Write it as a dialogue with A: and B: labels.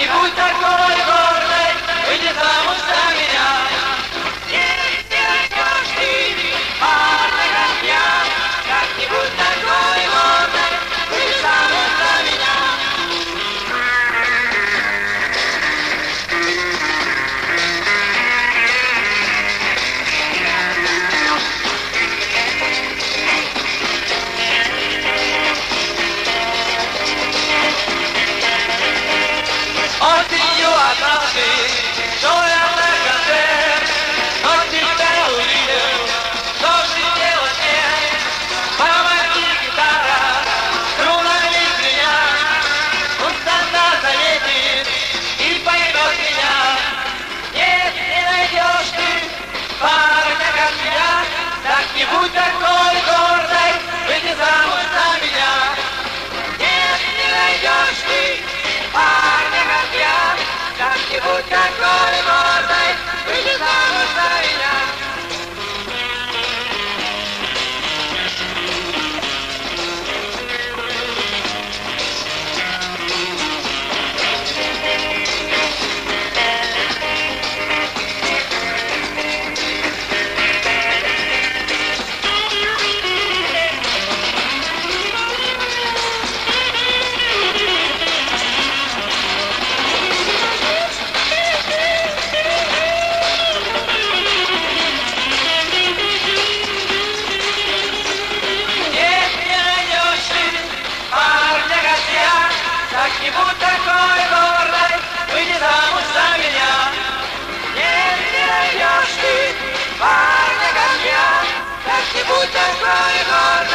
A: не будь такой гордой, выйди замуж за меня. Не найдешь ты парня, как я, как не будь такой гордой, выйди замуж за меня. Осенью однажды шел я на концерт, но тебя увидел, что же делать мне? Помоги, гитара, струнами звенят, пусть она заметит и поймет меня. Нет, не найдешь ты парня, как я, так не будь такой гордой, выйди замуж за меня. Нет, не найдешь ты парня, как я, как-нибудь такой гордой, выйди замуж за меня. Как-нибудь такой гордой, выйди замуж за меня. Нет, не найдешь ты парня, как я, как-нибудь такой гордой.